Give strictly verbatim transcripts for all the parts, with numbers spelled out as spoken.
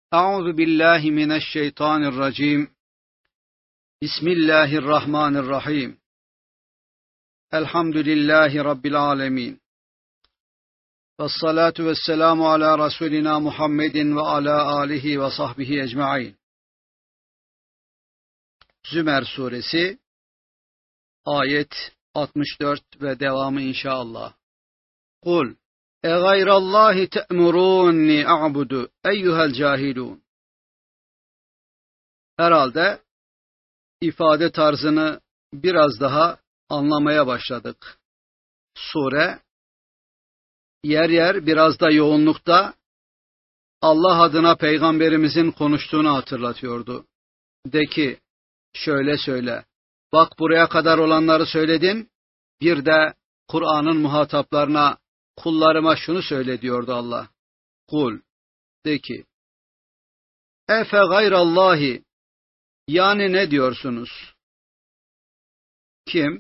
Euzu billahi mineşşeytanirracim. Bismillahirrahmanirrahim. Elhamdülillahi Rabbil alemin. Vessalatu vesselamu ala Resulina Muhammedin ve ala alihi ve sahbihi ecmaîn. Zümer suresi ayet altmış dört ve devamı inşallah. Kul e gayrallahi te'murunni a'budu eyyuhel cahilun. Herhalde ifade tarzını biraz daha anlamaya başladık. Sure yer yer biraz da yoğunlukta Allah adına peygamberimizin konuştuğunu hatırlatıyordu. De ki şöyle söyle, bak buraya kadar olanları söyledin, bir de Kur'an'ın muhataplarına, kullarıma şunu söyle diyordu Allah. Kul, de ki, efe gayrallahi, yani ne diyorsunuz? Kim?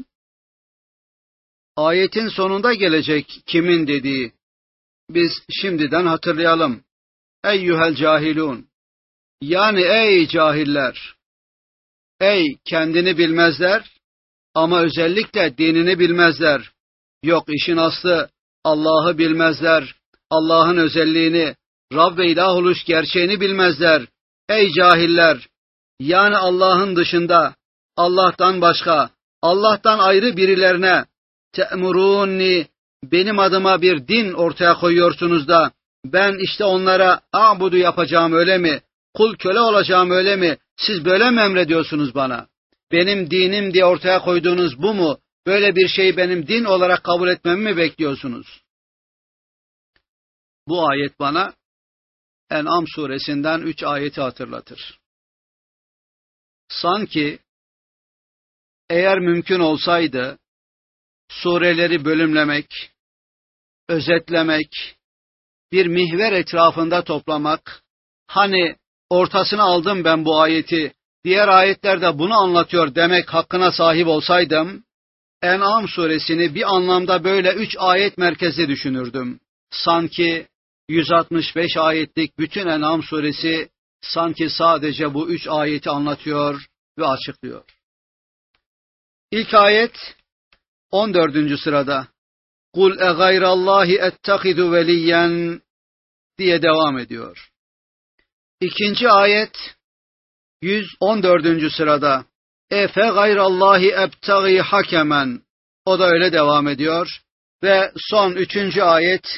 Ayetin sonunda gelecek kimin dediği, biz şimdiden hatırlayalım. Eyyuhel cahilun, yani ey cahiller, ey kendini bilmezler ama özellikle dinini bilmezler. Yok işin aslı Allah'ı bilmezler, Allah'ın özelliğini, Rab ve ilah oluş gerçeğini bilmezler. Ey cahiller, yani Allah'ın dışında, Allah'tan başka, Allah'tan ayrı birilerine te'murunni, benim adıma bir din ortaya koyuyorsunuz da ben işte onlara a'budu yapacağım öyle mi? Kul köle olacağım öyle mi? Siz böyle mi emrediyorsunuz bana? Benim dinim diye ortaya koyduğunuz bu mu? Böyle bir şeyi benim din olarak kabul etmemi mi bekliyorsunuz? Bu ayet bana En'am suresinden üç ayeti hatırlatır. Sanki eğer mümkün olsaydı sureleri bölümlemek, özetlemek, bir mihver etrafında toplamak, hani ortasına aldım ben bu ayeti, diğer ayetlerde bunu anlatıyor demek hakkına sahip olsaydım, En'am suresini bir anlamda böyle üç ayet merkezli düşünürdüm. Sanki yüz altmış beş ayetlik bütün En'am suresi sanki sadece bu üç ayeti anlatıyor ve açıklıyor. İlk ayet on dördüncü sırada. Kul e gayrallahi ettehidu veliyen diye devam ediyor. İkinci ayet yüz on dördüncü sırada. Efe gayrallahi ebtagi hakemen. O da öyle devam ediyor. Ve son üçüncü ayet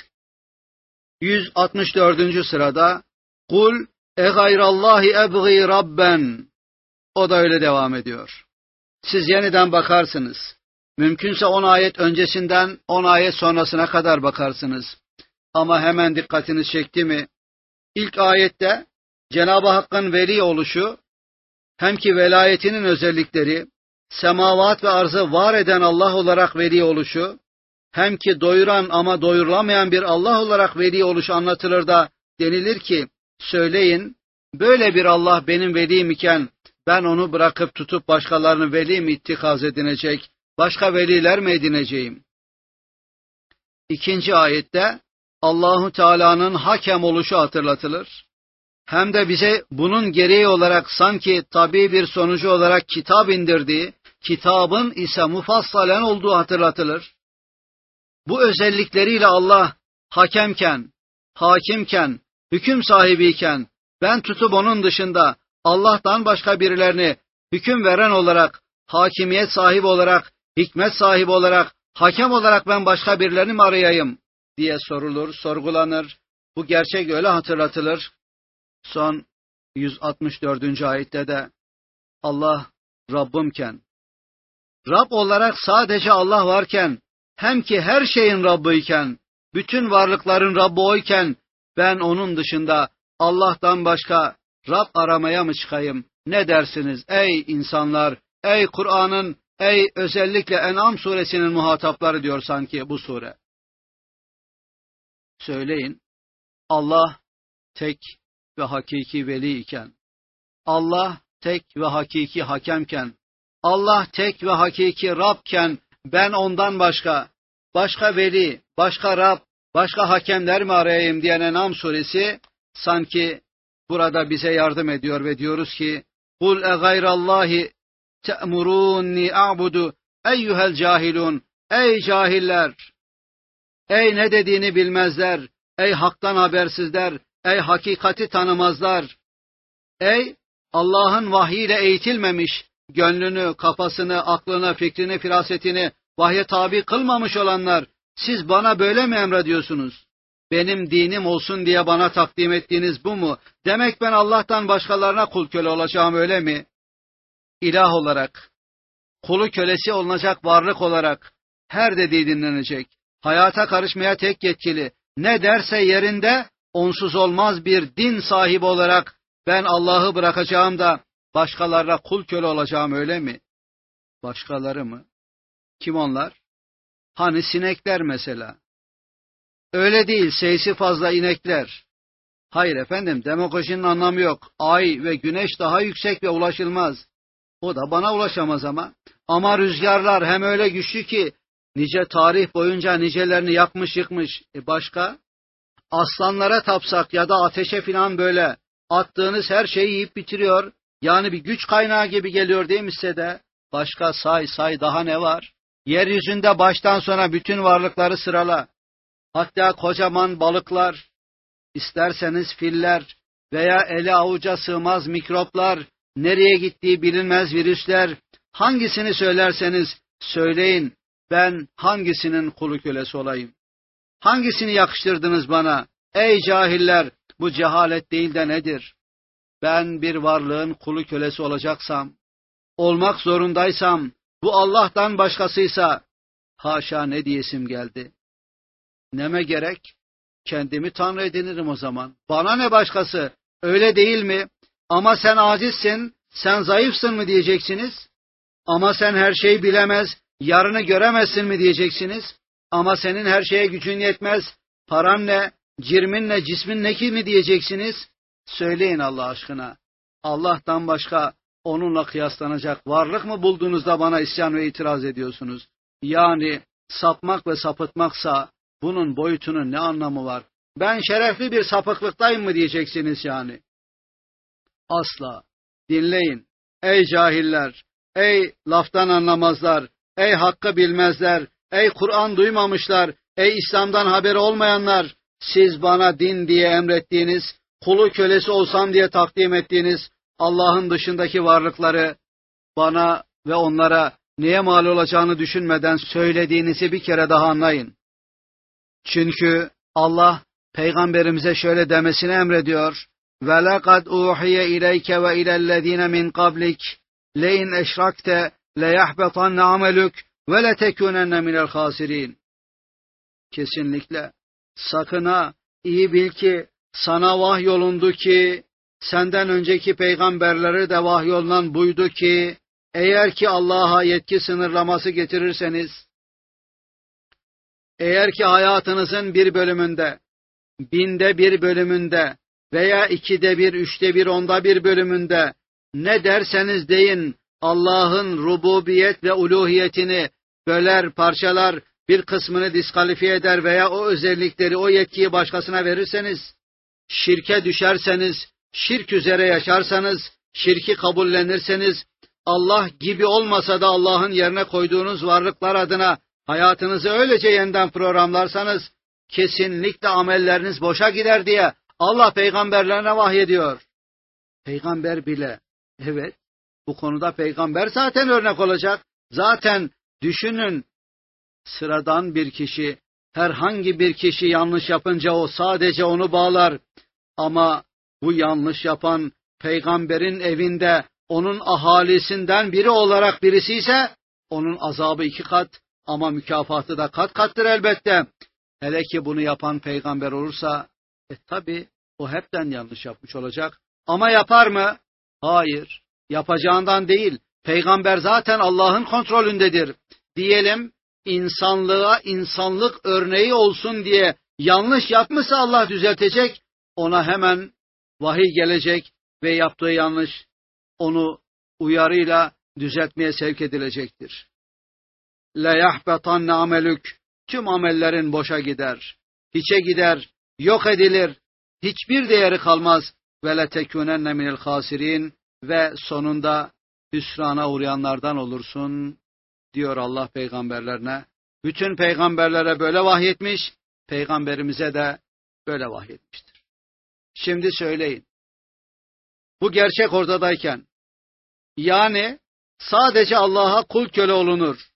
yüz altmış dördüncü sırada. Kul e gayrallahi ebgi rabben. O da öyle devam ediyor. Siz yeniden bakarsınız. Mümkünse on ayet öncesinden on ayet sonrasına kadar bakarsınız. Ama hemen dikkatiniz çekti mi? İlk ayette Cenab-ı Hakk'ın veli oluşu, hem ki velayetinin özellikleri, semavat ve arzı var eden Allah olarak veli oluşu, hem ki doyuran ama doyurulamayan bir Allah olarak veli oluşu anlatılır da denilir ki, söyleyin, böyle bir Allah benim velim iken, ben onu bırakıp tutup başkalarını veli mi ittikaz edinecek, başka veliler mi edineceğim? İkinci ayette, Allahu Teala'nın hakem oluşu hatırlatılır. Hem de bize bunun gereği olarak sanki tabii bir sonucu olarak kitap indirdiği, kitabın ise mufassalen olduğu hatırlatılır. Bu özellikleriyle Allah hakemken, hakimken, hüküm sahibiyken, ben tutup onun dışında Allah'tan başka birilerini hüküm veren olarak, hakimiyet sahibi olarak, hikmet sahibi olarak, hakem olarak ben başka birilerini mi arayayım diye sorulur, sorgulanır. Bu gerçek öyle hatırlatılır. Son yüz altmış dördüncü ayette de Allah Rabbimken, Rab olarak sadece Allah varken, hem ki her şeyin Rabbıyken, bütün varlıkların Rabbi oyken, ben onun dışında Allah'tan başka Rab aramaya mı çıkayım? Ne dersiniz ey insanlar, ey Kur'an'ın, ey özellikle En'am suresinin muhatapları diyor sanki bu sure. Söyleyin, Allah tek ve hakiki veli iken, Allah tek ve hakiki hakemken, Allah tek ve hakiki Rabken, ben ondan başka, başka veli, başka Rab, başka hakemler mi arayayım diyen En'am suresi, sanki burada bize yardım ediyor ve diyoruz ki قُلْ اَغَيْرَ اللّٰهِ تَأْمُرُونِّي اَعْبُدُ اَيُّهَا الْجَاهِلُونَ Ey cahiller! Ey ne dediğini bilmezler! Ey haktan habersizler! Ey hakikati tanımazlar! Ey Allah'ın vahyiyle eğitilmemiş, gönlünü, kafasını, aklını, fikrini, firasetini vahye tabi kılmamış olanlar, siz bana böyle mi emrediyorsunuz? Benim dinim olsun diye bana takdim ettiğiniz bu mu? Demek ben Allah'tan başkalarına kul köle olacağım, öyle mi? İlah olarak, kulu kölesi olunacak varlık olarak her dediği dinlenecek. Hayata karışmaya tek yetkili. Ne derse yerinde, onsuz olmaz bir din sahibi olarak ben Allah'ı bırakacağım da başkalarına kul köle olacağım, öyle mi? Başkaları mı? Kim onlar? Hani sinekler mesela. Öyle değil, sayısı fazla inekler. Hayır efendim, demagojinin anlamı yok. Ay ve güneş daha yüksek ve ulaşılmaz. O da bana ulaşamaz ama. Ama rüzgarlar hem öyle güçlü ki nice tarih boyunca nicelerini yakmış yıkmış. E başka? Aslanlara tapsak ya da ateşe filan böyle attığınız her şeyi yiyip bitiriyor. Yani bir güç kaynağı gibi geliyor değil mi size de? Başka say say daha ne var? Yeryüzünde baştan sona bütün varlıkları sırala. Hatta kocaman balıklar, isterseniz filler veya ele avuca sığmaz mikroplar, nereye gittiği bilinmez virüsler, hangisini söylerseniz söyleyin, ben hangisinin kulu kölesi olayım? Hangisini yakıştırdınız bana? Ey cahiller, bu cehalet değil de nedir? Ben bir varlığın kulu kölesi olacaksam, olmak zorundaysam, bu Allah'tan başkasıysa, haşa ne diyesim geldi. Neme gerek? Kendimi Tanrı edinirim o zaman. Bana ne başkası? Öyle değil mi? Ama sen acizsin, sen zayıfsın mı diyeceksiniz? Ama sen her şeyi bilemez, yarını göremezsin mi diyeceksiniz? Ama senin her şeye gücün yetmez, paran ne, cirmin ne, cismin ne ki mi diyeceksiniz? Söyleyin Allah aşkına. Allah'tan başka onunla kıyaslanacak varlık mı bulduğunuzda bana isyan ve itiraz ediyorsunuz? Yani sapmak ve sapıtmaksa bunun boyutunun ne anlamı var? Ben şerefli bir sapıklıktayım mı diyeceksiniz yani? Asla. Dinleyin. Ey cahiller, ey laftan anlamazlar, ey hakkı bilmezler, ey Kur'an duymamışlar, ey İslam'dan haberi olmayanlar, siz bana din diye emrettiğiniz, kulu kölesi olsam diye takdim ettiğiniz Allah'ın dışındaki varlıkları bana ve onlara neye mal olacağını düşünmeden söylediğinizi bir kere daha anlayın. Çünkü Allah Peygamberimize şöyle demesini emrediyor. وَلَقَدْ اُوحِيَ اِلَيْكَ وَاِلَى الَّذ۪ينَ مِنْ قَبْلِكَ لَاِنْ اَشْرَكْتَ لَيَحْبَطَنَّ عَمَلُكَ وَلَتَكُونَنَّ مِنَ الْخَاسِرِينَ. Kesinlikle. Sakın ha, iyi bil ki sana vahyolundu ki, senden önceki peygamberlere de vahyolunan buydu ki, eğer ki Allah'a yetki sınırlaması getirirseniz, eğer ki hayatınızın bir bölümünde, binde bir bölümünde veya ikide bir, üçte bir, onda bir bölümünde ne derseniz deyin Allah'ın rububiyet ve uluhiyetini böler, parçalar, bir kısmını diskalifiye eder veya o özellikleri, o yetkiyi başkasına verirseniz, şirke düşerseniz, şirk üzere yaşarsanız, şirki kabullenirseniz, Allah gibi olmasa da Allah'ın yerine koyduğunuz varlıklar adına hayatınızı öylece yeniden programlarsanız, kesinlikle amelleriniz boşa gider diye Allah peygamberlerine vahyediyor. Peygamber bile, evet, bu konuda peygamber zaten örnek olacak. Zaten düşünün, sıradan bir kişi, herhangi bir kişi yanlış yapınca o sadece onu bağlar. Ama bu yanlış yapan peygamberin evinde onun ahalisinden biri olarak birisi ise onun azabı iki kat ama mükafatı da kat kattır elbette. Hele ki bunu yapan peygamber olursa, e tabi o hepten yanlış yapmış olacak. Ama yapar mı? Hayır. Yapacağından değil. Peygamber zaten Allah'ın kontrolündedir. Diyelim insanlığa insanlık örneği olsun diye yanlış yapmışsa Allah düzeltecek. Ona hemen vahiy gelecek ve yaptığı yanlış onu uyarıyla düzeltmeye sevk edilecektir. لَيَحْبَطَنَّ عَمَلُكَ Tüm amellerin boşa gider, hiçe gider, yok edilir, hiçbir değeri kalmaz. ve letekunenne minel hasirin ve sonunda hüsrana uğrayanlardan olursun diyor Allah peygamberlerine. Bütün peygamberlere böyle vahyetmiş, peygamberimize de böyle vahyetmiştir. Şimdi söyleyin, bu gerçek ortadayken, yani sadece Allah'a kul köle olunur,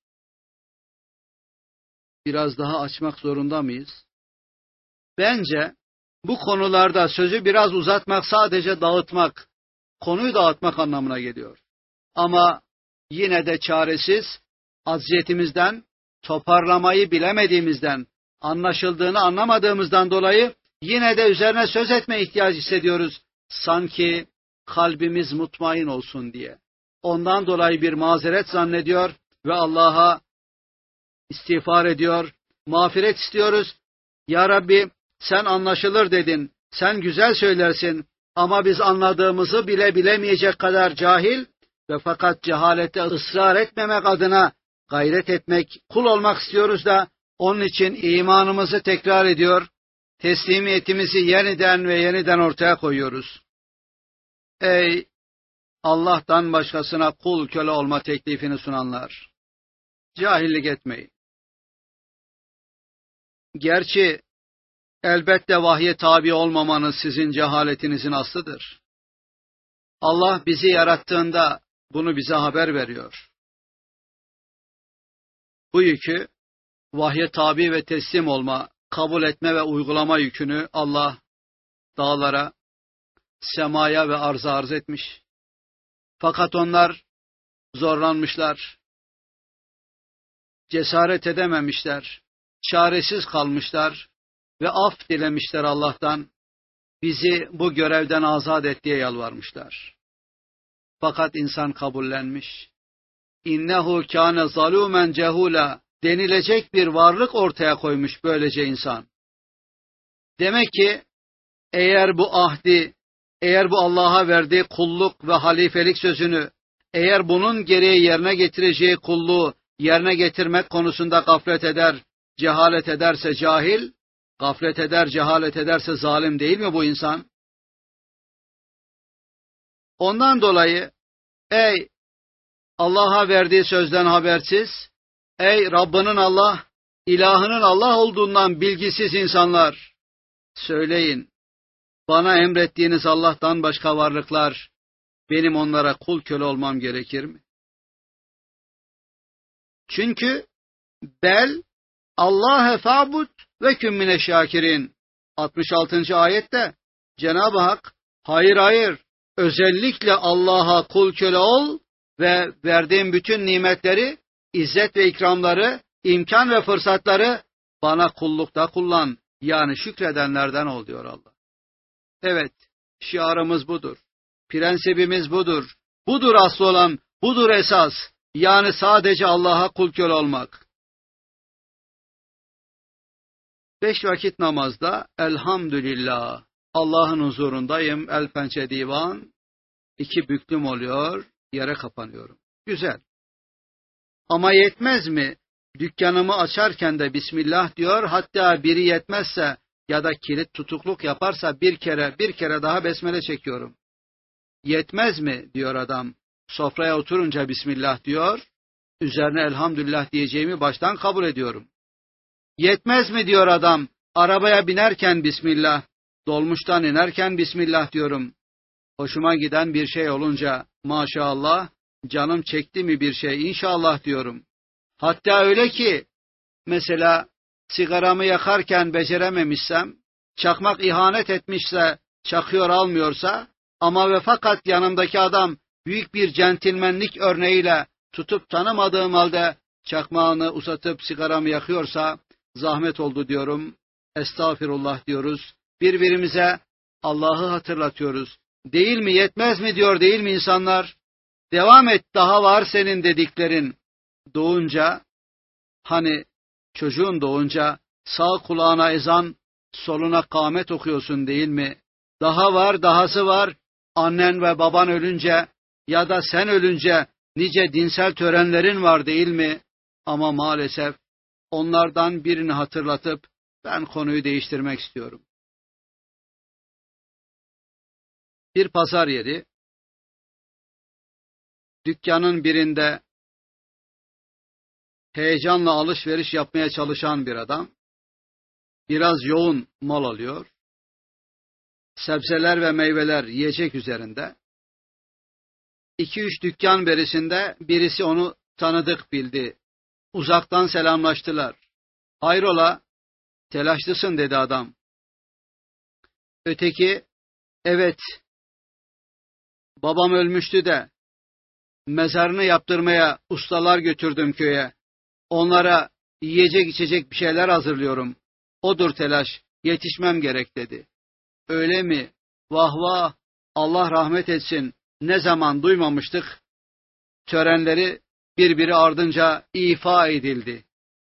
biraz daha açmak zorunda mıyız? Bence bu konularda sözü biraz uzatmak, sadece dağıtmak, konuyu dağıtmak anlamına geliyor. Ama yine de çaresiz, azziyetimizden, toparlamayı bilemediğimizden, anlaşıldığını anlamadığımızdan dolayı yine de üzerine söz etme ihtiyacı hissediyoruz. Sanki kalbimiz mutmain olsun diye. Ondan dolayı bir mazeret zannediyor ve Allah'a istiğfar ediyor, mağfiret istiyoruz. Ya Rabbi, sen anlaşılır dedin, sen güzel söylersin ama biz anladığımızı bile bilemeyecek kadar cahil ve fakat cehalete ısrar etmemek adına gayret etmek, kul olmak istiyoruz da onun için imanımızı tekrar ediyor, teslimiyetimizi yeniden ve yeniden ortaya koyuyoruz. Ey Allah'tan başkasına kul köle olma teklifini sunanlar! Cahillik etmeyin. Gerçi elbette vahye tabi olmamanız sizin cehaletinizin aslıdır. Allah bizi yarattığında bunu bize haber veriyor. Bu yükü, vahye tabi ve teslim olma, kabul etme ve uygulama yükünü Allah dağlara, semaya ve arza arz etmiş. Fakat onlar zorlanmışlar, cesaret edememişler, çaresiz kalmışlar ve af dilemişler Allah'tan, bizi bu görevden azat et diye yalvarmışlar. Fakat insan kabullenmiş. İnnehu kâne zalûmen cehûlâ denilecek bir varlık ortaya koymuş böylece insan. Demek ki eğer bu ahdi, eğer bu Allah'a verdiği kulluk ve halifelik sözünü, eğer bunun gereği yerine getireceği kulluğu yerine getirmek konusunda gaflet eder, cehalet ederse cahil, gaflet eder, cehalet ederse zalim değil mi bu insan? Ondan dolayı ey Allah'a verdiği sözden habersiz, ey Rabbinin Allah, ilahının Allah olduğundan bilgisiz insanlar, söyleyin, bana emrettiğiniz Allah'tan başka varlıklar, benim onlara kul köle olmam gerekir mi? Çünkü bel Allah'e fa'bud ve kün mine şakirin. altmış altıncı ayette Cenab-ı Hak, hayır hayır, özellikle Allah'a kul köle ol ve verdiğim bütün nimetleri, izzet ve ikramları, imkan ve fırsatları bana kullukta kullan, yani şükredenlerden ol diyor Allah. Evet, şiarımız budur, prensibimiz budur, budur asıl olan, budur esas, yani sadece Allah'a kul köle olmak. Beş vakit namazda elhamdülillah, Allah'ın huzurundayım, el pençe divan, iki büklüm oluyor, yere kapanıyorum. Güzel. Ama yetmez mi? Dükkanımı açarken de Bismillah diyor, hatta biri yetmezse ya da kilit tutukluk yaparsa bir kere, bir kere daha besmele çekiyorum. Yetmez mi diyor adam, sofraya oturunca Bismillah diyor, üzerine elhamdülillah diyeceğimi baştan kabul ediyorum. Yetmez mi diyor adam, arabaya binerken Bismillah, dolmuştan inerken Bismillah diyorum. Hoşuma giden bir şey olunca maşallah, canım çekti mi bir şey inşallah diyorum. Hatta öyle ki, mesela sigaramı yakarken becerememişsem, çakmak ihanet etmişse, çakıyor almıyorsa, ama ve fakat yanımdaki adam büyük bir centilmenlik örneğiyle tutup tanımadığım halde çakmağını uzatıp sigaramı yakıyorsa, zahmet oldu diyorum, estağfirullah diyoruz, birbirimize Allah'ı hatırlatıyoruz. Değil mi, yetmez mi diyor, değil mi insanlar? Devam et, daha var senin dediklerin. Doğunca, hani çocuğun doğunca sağ kulağına ezan, soluna kâmet okuyorsun değil mi? Daha var, dahası var. Annen ve baban ölünce ya da sen ölünce nice dinsel törenlerin var değil mi? Ama maalesef onlardan birini hatırlatıp ben konuyu değiştirmek istiyorum. Bir pazar yeri, dükkanın birinde heyecanla alışveriş yapmaya çalışan bir adam, biraz yoğun mal alıyor, sebzeler ve meyveler yiyecek üzerinde. İki üç dükkan berisinde birisi onu tanıdık bildi. Uzaktan selamlaştılar. Hayrola, telaşlısın dedi adam. Öteki, evet, babam ölmüştü de mezarını yaptırmaya ustalar götürdüm köye. Onlara yiyecek içecek bir şeyler hazırlıyorum. Odur telaş, yetişmem gerek dedi. Öyle mi? Vah vah, Allah rahmet etsin. Ne zaman duymamıştık. Törenleri birbiri ardınca ifa edildi.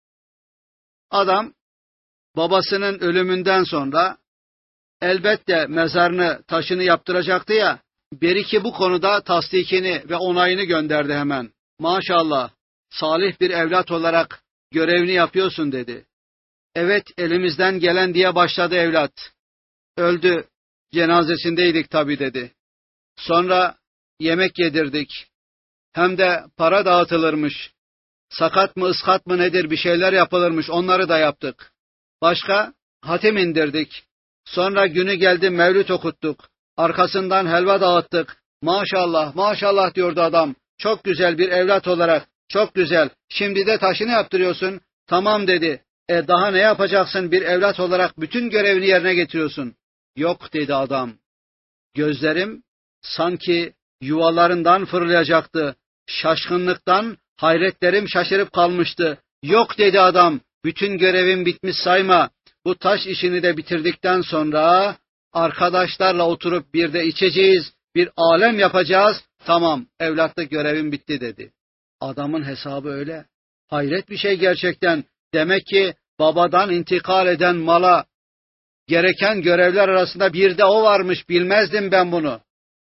Adam babasının ölümünden sonra elbette mezarını, taşını yaptıracaktı ya, beriki bu konuda tasdikini ve onayını gönderdi hemen. Maşallah, salih bir evlat olarak görevini yapıyorsun dedi. Evet, elimizden gelen diye başladı evlat. Öldü, cenazesindeydik tabii dedi. Sonra yemek yedirdik. Hem de para dağıtılırmış. Sakat mı ıskat mı nedir bir şeyler yapılırmış, onları da yaptık. Başka hatim indirdik. Sonra günü geldi mevlüt okuttuk. Arkasından helva dağıttık. Maşallah maşallah diyordu adam. Çok güzel bir evlat olarak, çok güzel. Şimdi de taşını yaptırıyorsun. Tamam dedi. E daha ne yapacaksın, bir evlat olarak bütün görevini yerine getiriyorsun. Yok dedi adam. Gözlerim sanki yuvalarından fırlayacaktı. Şaşkınlıktan hayretlerim şaşırıp kalmıştı. Yok dedi adam. Bütün görevim bitmiş sayma. Bu taş işini de bitirdikten sonra arkadaşlarla oturup bir de içeceğiz, bir alem yapacağız. Tamam, evlatlık görevim bitti dedi. Adamın hesabı öyle. Hayret bir şey gerçekten. Demek ki babadan intikal eden mala gereken görevler arasında bir de o varmış. Bilmezdim ben bunu.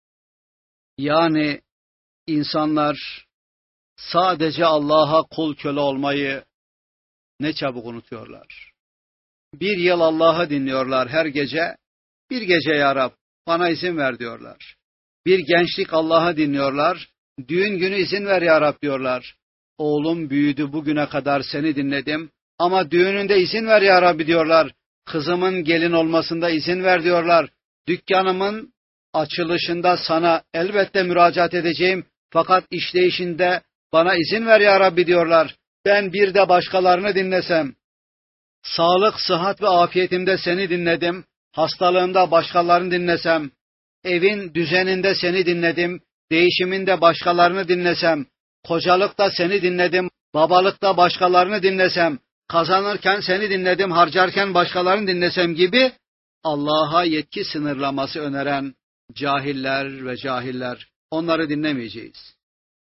Yani insanlar sadece Allah'a kul köle olmayı ne çabuk unutuyorlar. Bir yıl Allah'ı dinliyorlar her gece. Bir gece ya Rab bana izin ver diyorlar. Bir gençlik Allah'ı dinliyorlar. Düğün günü izin ver ya Rab diyorlar. Oğlum büyüdü, bugüne kadar seni dinledim. Ama düğününde izin ver ya Rabbi diyorlar. Kızımın gelin olmasında izin ver diyorlar. Dükkanımın açılışında sana elbette müracaat edeceğim. Fakat işleyişinde bana izin ver ya Rabbi diyorlar. Ben bir de başkalarını dinlesem. Sağlık, sıhhat ve afiyetimde seni dinledim. Hastalığımda başkalarını dinlesem. Evin düzeninde seni dinledim. Değişiminde başkalarını dinlesem. Kocalıkta seni dinledim. Babalıkta başkalarını dinlesem. Kazanırken seni dinledim. Harcarken başkalarını dinlesem gibi Allah'a yetki sınırlaması öneren cahiller ve cahiller, onları dinlemeyeceğiz.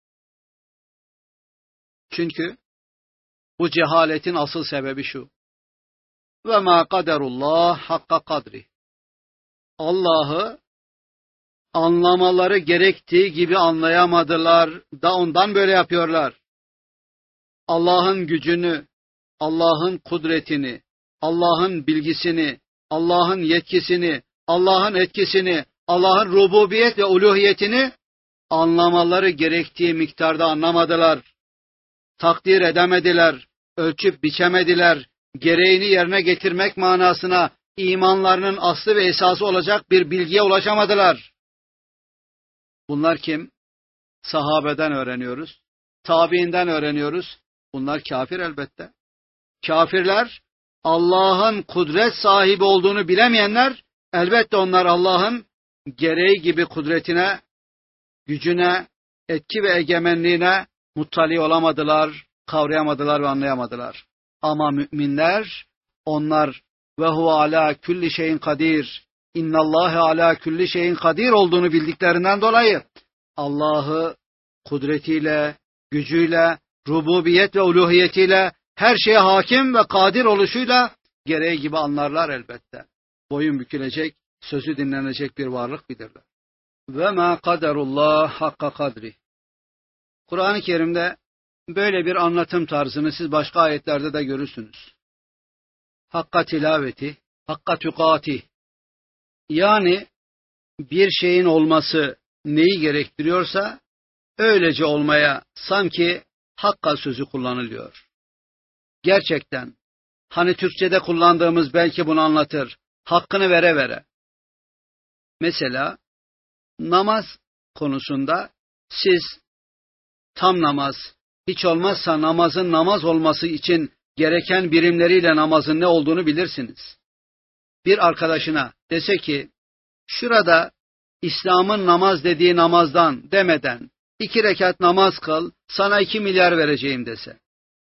Çünkü bu cehaletin asıl sebebi şu. Ve ma kaderullah hakka kadri. Allah'ı anlamaları gerektiği gibi anlayamadılar da ondan böyle yapıyorlar. Allah'ın gücünü, Allah'ın kudretini, Allah'ın bilgisini, Allah'ın yetkisini, Allah'ın etkisini, Allah'ın rububiyet ve uluhiyetini anlamaları gerektiği miktarda anlamadılar. Takdir edemediler, ölçüp biçemediler, gereğini yerine getirmek manasına imanlarının aslı ve esası olacak bir bilgiye ulaşamadılar. Bunlar kim? Sahabeden öğreniyoruz, tabiinden öğreniyoruz. Bunlar kafir elbette. Kafirler, Allah'ın kudret sahibi olduğunu bilemeyenler, elbette onlar Allah'ın gereği gibi kudretine, gücüne, etki ve egemenliğine muttali olamadılar, kavrayamadılar ve anlayamadılar. Ama müminler, onlar ve huve ala külli şeyin kadir, innallâhe ala külli şeyin kadir olduğunu bildiklerinden dolayı Allah'ı kudretiyle, gücüyle, rububiyet ve uluhiyetiyle, her şeye hakim ve kadir oluşuyla gereği gibi anlarlar elbette. Boyun bükülecek, sözü dinlenecek bir varlık bilirler. Ve ma kaderullah hakka kadri. Kur'an-ı Kerim'de böyle bir anlatım tarzını siz başka ayetlerde de görürsünüz. Hakka tilaveti, hakka tükati. Yani bir şeyin olması neyi gerektiriyorsa öylece olmaya sanki hakka sözü kullanılıyor. Gerçekten hani Türkçe'de kullandığımız belki bunu anlatır. Hakkını vere vere. Mesela namaz konusunda siz tam namaz, hiç olmazsa namazın namaz olması için gereken birimleriyle namazın ne olduğunu bilirsiniz. Bir arkadaşına dese ki, şurada İslam'ın namaz dediği namazdan demeden iki rekat namaz kıl, sana iki milyar vereceğim dese.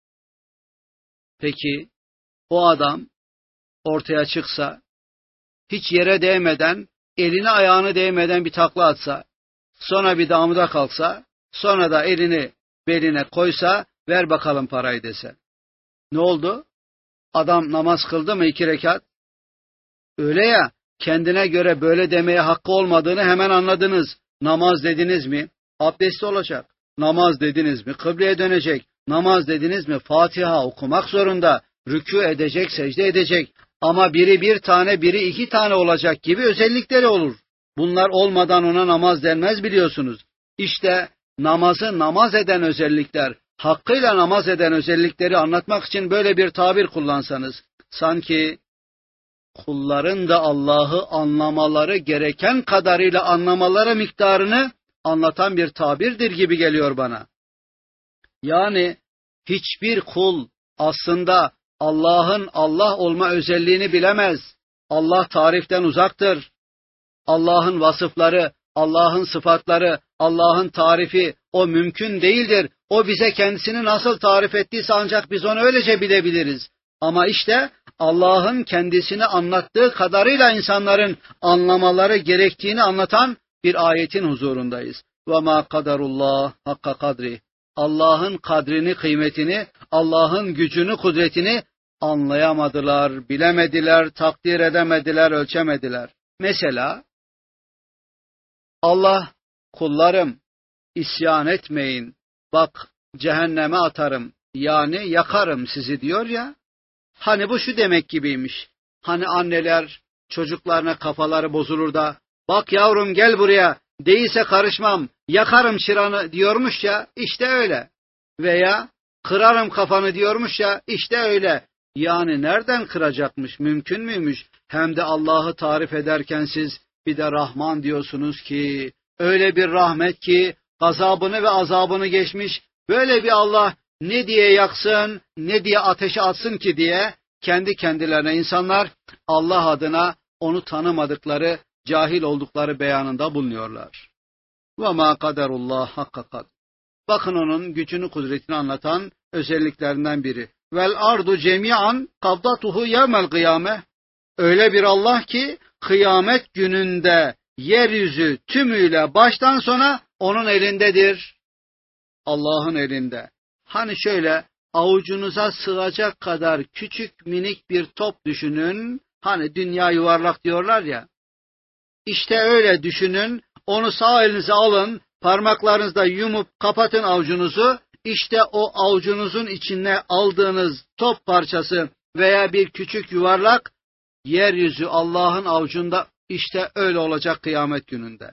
Peki o adam ortaya çıksa, hiç yere değmeden, elini ayağını değmeden bir takla atsa, sonra bir damda kalksa, sonra da elini beline koysa, ver bakalım parayı dese. Ne oldu? Adam namaz kıldı mı iki rekat? Öyle ya, kendine göre böyle demeye hakkı olmadığını hemen anladınız. Namaz dediniz mi? Abdestli olacak. Namaz dediniz mi? Kıbleye dönecek. Namaz dediniz mi? Fatiha okumak zorunda. Rükû edecek, secde edecek. Ama biri bir tane, biri iki tane olacak gibi özellikleri olur. Bunlar olmadan ona namaz denmez biliyorsunuz. İşte namazı namaz eden özellikler, hakkıyla namaz eden özellikleri anlatmak için böyle bir tabir kullansanız, sanki kulların da Allah'ı anlamaları gereken kadarıyla anlamaları miktarını anlatan bir tabirdir gibi geliyor bana. Yani hiçbir kul aslında Allah'ın Allah olma özelliğini bilemez. Allah tariften uzaktır. Allah'ın vasıfları, Allah'ın sıfatları, Allah'ın tarifi o mümkün değildir. O bize kendisini nasıl tarif ettiyse ancak biz onu öylece bilebiliriz. Ama işte Allah'ın kendisini anlattığı kadarıyla insanların anlamaları gerektiğini anlatan bir ayetin huzurundayız. وَمَا قَدَرُ اللّٰهِ hakka kadri. Allah'ın kadrini, kıymetini, Allah'ın gücünü, kudretini anlayamadılar, bilemediler, takdir edemediler, ölçemediler. Mesela Allah, kullarım isyan etmeyin, bak cehenneme atarım, yani yakarım sizi diyor ya. Hani bu şu demek gibiymiş. Hani anneler çocuklarına kafaları bozulur da, bak yavrum gel buraya, değilse karışmam, yakarım çıranı diyormuş ya, işte öyle. Veya kırarım kafanı diyormuş ya, işte öyle. Yani nereden kıracakmış, mümkün müymüş? Hem de Allah'ı tarif ederken siz bir de Rahman diyorsunuz ki, öyle bir rahmet ki gazabını ve azabını geçmiş, böyle bir Allah ne diye yaksın, ne diye ateşe atsın ki diye kendi kendilerine insanlar Allah adına onu tanımadıkları, cahil oldukları beyanında bulunuyorlar. وَمَا قَدَرُ اللّٰهِ hakka kad. Bakın onun gücünü, kudretini anlatan özelliklerinden biri. Vel ardu cemian kavdatuhu yevmel kıyame. Öyle bir Allah ki kıyamet gününde yeryüzü tümüyle baştan sona onun elindedir. Allah'ın elinde. Hani şöyle avucunuza sığacak kadar küçük minik bir top düşünün. Hani dünya yuvarlak diyorlar ya. İşte öyle düşünün. Onu sağ elinize alın. Parmaklarınızla yumup kapatın avucunuzu. İşte o avucunuzun içine aldığınız top parçası veya bir küçük yuvarlak yeryüzü Allah'ın avucunda, işte öyle olacak kıyamet gününde.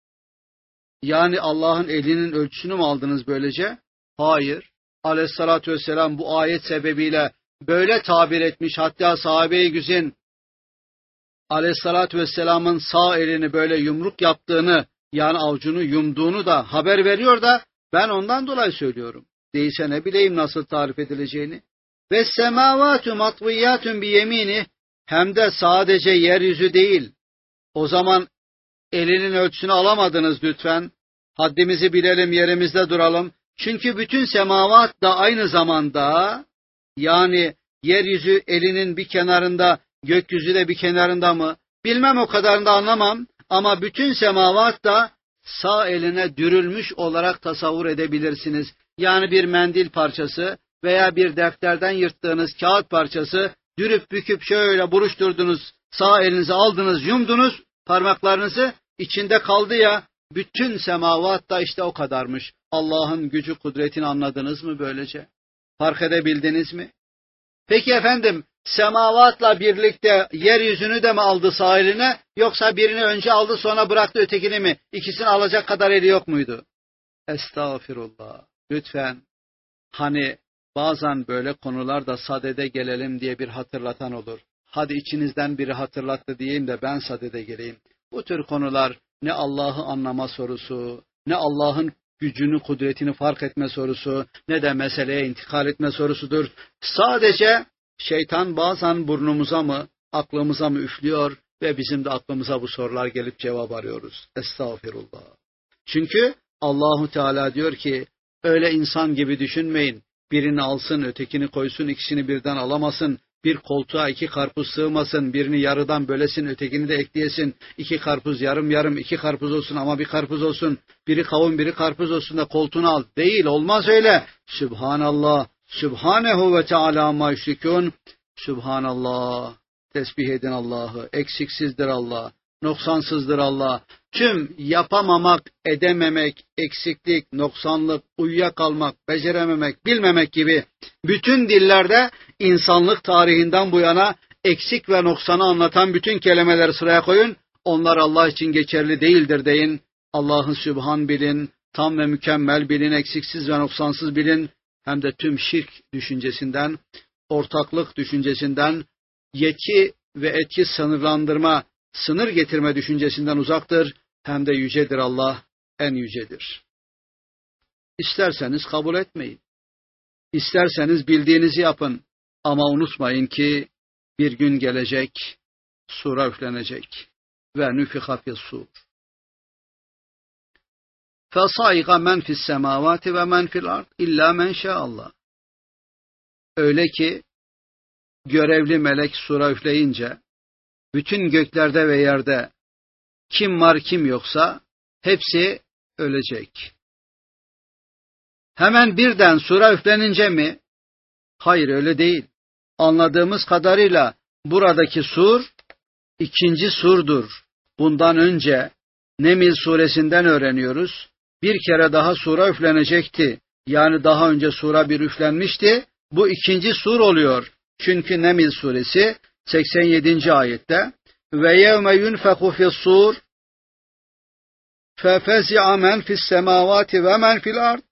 Yani Allah'ın elinin ölçüsünü mü aldınız böylece? Hayır. Aleyhissalatü vesselam bu ayet sebebiyle böyle tabir etmiş. Hatta sahabe-i güzin Aleyhissalatü vesselamın sağ elini böyle yumruk yaptığını, yani avucunu yumduğunu da haber veriyor da ben ondan dolayı söylüyorum. Değilse ne bileyim nasıl tarif edileceğini. Ve semavatu matviyatun bi yemini, hem de sadece yeryüzü değil. O zaman elinin ölçüsünü alamadınız lütfen. Haddimizi bilelim, yerimizde duralım. Çünkü bütün semavat da aynı zamanda, yani yeryüzü elinin bir kenarında, gökyüzü de bir kenarında mı? Bilmem, o kadarını da anlamam. Ama bütün semavat da sağ eline dürülmüş olarak tasavvur edebilirsiniz. Yani bir mendil parçası veya bir defterden yırttığınız kağıt parçası, dürüp büküp şöyle buruşturdunuz, sağ elinize aldınız, yumdunuz parmaklarınızı, içinde kaldı ya, bütün semavat da işte o kadarmış. Allah'ın gücü, kudretini anladınız mı böylece? Fark edebildiniz mi? Peki efendim, semavatla birlikte yeryüzünü de mi aldı sahiline, yoksa birini önce aldı sonra bıraktı ötekini mi? İkisini alacak kadar eli yok muydu? Estağfirullah. Lütfen, hani bazen böyle konularda sadede gelelim diye bir hatırlatan olur. Hadi içinizden biri hatırlattı diyeyim de ben sadede geleyim. Bu tür konular ne Allah'ı anlama sorusu, ne Allah'ın gücünü, kudretini fark etme sorusu, ne de meseleye intikal etme sorusudur. Sadece şeytan bazen burnumuza mı, aklımıza mı üflüyor ve bizim de aklımıza bu sorular gelip cevap arıyoruz. Estağfirullah. Çünkü Allahu Teala diyor ki, öyle insan gibi düşünmeyin. Birini alsın, ötekini koysun, ikisini birden alamasın. Bir koltuğa iki karpuz sığmasın, birini yarıdan bölesin, ötekini de ekleyesin. İki karpuz yarım yarım, iki karpuz olsun ama bir karpuz olsun. Biri kavun, biri karpuz olsun da koltuğunu al. Değil, olmaz öyle. Sübhanallah, Sübhanehu ve Teala ma yüşrikûn. Sübhanallah, tesbih edin Allah'ı. Eksiksizdir Allah, noksansızdır Allah. Tüm yapamamak, edememek, eksiklik, noksanlık, uyuyakalmak, becerememek, bilmemek gibi bütün dillerde insanlık tarihinden bu yana eksik ve noksanı anlatan bütün kelimeleri sıraya koyun. Onlar Allah için geçerli değildir deyin. Allah'ı sübhan bilin, tam ve mükemmel bilin, eksiksiz ve noksansız bilin. Hem de tüm şirk düşüncesinden, ortaklık düşüncesinden, yetki ve etki sınırlandırma, sınır getirme düşüncesinden uzaktır. Hem de yücedir Allah, en yücedir. İsterseniz kabul etmeyin. İsterseniz bildiğinizi yapın. Ama unutmayın ki bir gün gelecek, sura üflenecek. Ve nüfiha fis-sur. Fesaiqa men fi's-semavati ve men fil-ard illa men şa'allah. Öyle ki görevli melek sura üfleyince bütün göklerde ve yerde kim var kim yoksa hepsi ölecek. Hemen birden sura üflenince mi? Hayır, öyle değil. Anladığımız kadarıyla buradaki sur ikinci surdur. Bundan önce Neml suresinden öğreniyoruz. Bir kere daha sura üflenecekti. Yani daha önce sura bir üflenmişti. Bu ikinci sur oluyor. Çünkü Neml suresi seksen yedinci ayette ve yevme yunfeku fi's-sur fefezi'a men fi's-semavati ve men fil-ard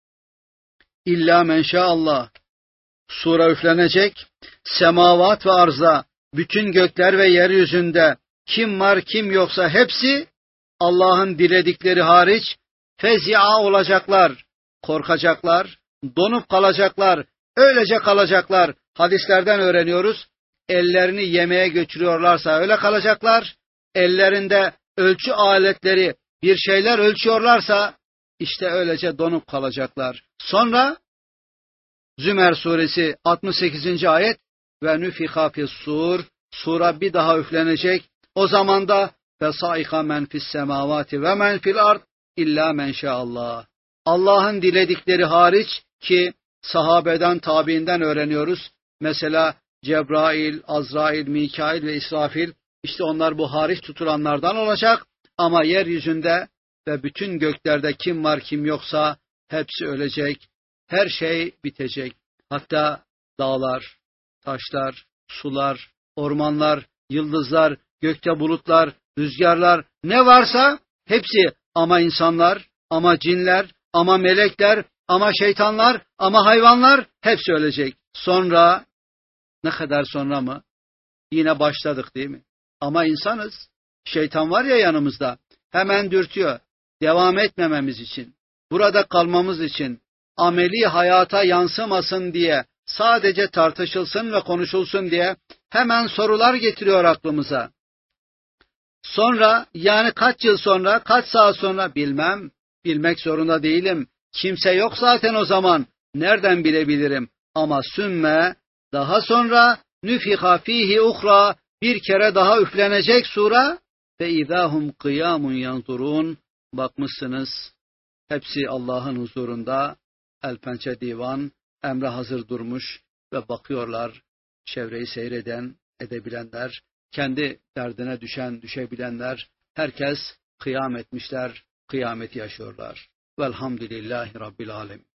illa men şa'allah. Sura üflenecek, semavat ve arzda, bütün gökler ve yeryüzünde kim var kim yoksa hepsi Allah'ın diledikleri hariç fezi'a olacaklar, korkacaklar, donup kalacaklar, öylece kalacaklar. Hadislerden öğreniyoruz. Ellerini yemeğe götürüyorlarsa öyle kalacaklar. Ellerinde ölçü aletleri bir şeyler ölçüyorlarsa işte öylece donup kalacaklar. Sonra Zümer suresi altmış sekizinci ayet ve nüfiha fis-sur, sura bir daha üflenecek. O zaman da fesaika men fi's-semavati ve men fil-ard illa men şa'allah. Allah'ın diledikleri hariç ki sahabeden, tabiinden öğreniyoruz. Mesela Cebrail, Azrail, Mikail ve İsrafil, işte onlar bu hariç tutulanlardan olacak. Ama yeryüzünde ve bütün göklerde kim var kim yoksa hepsi ölecek. Her şey bitecek. Hatta dağlar, taşlar, sular, ormanlar, yıldızlar, gökte bulutlar, rüzgarlar, ne varsa hepsi, ama insanlar, ama cinler, ama melekler, ama şeytanlar, ama hayvanlar hepsi ölecek. Sonra, ne kadar sonra mı? Yine başladık değil mi? Ama insanız. Şeytan var ya yanımızda. Hemen dürtüyor. Devam etmememiz için, burada kalmamız için, ameli hayata yansımasın diye, sadece tartışılsın ve konuşulsun diye hemen sorular getiriyor aklımıza. Sonra, yani kaç yıl sonra, kaç saat sonra bilmem, bilmek zorunda değilim. Kimse yok zaten o zaman. Nereden bilebilirim? Ama sümme, daha sonra nüfiha fihi uhra, bir kere daha üflenecek sura ve idahum kıyamun yanzurun. Bakmışsınız, hepsi Allah'ın huzurunda, el pençe divan, emre hazır durmuş ve bakıyorlar, çevreyi seyreden, edebilenler, kendi derdine düşen, düşebilenler, herkes kıyam etmişler, kıyameti yaşıyorlar. Velhamdülillahi Rabbil alemin.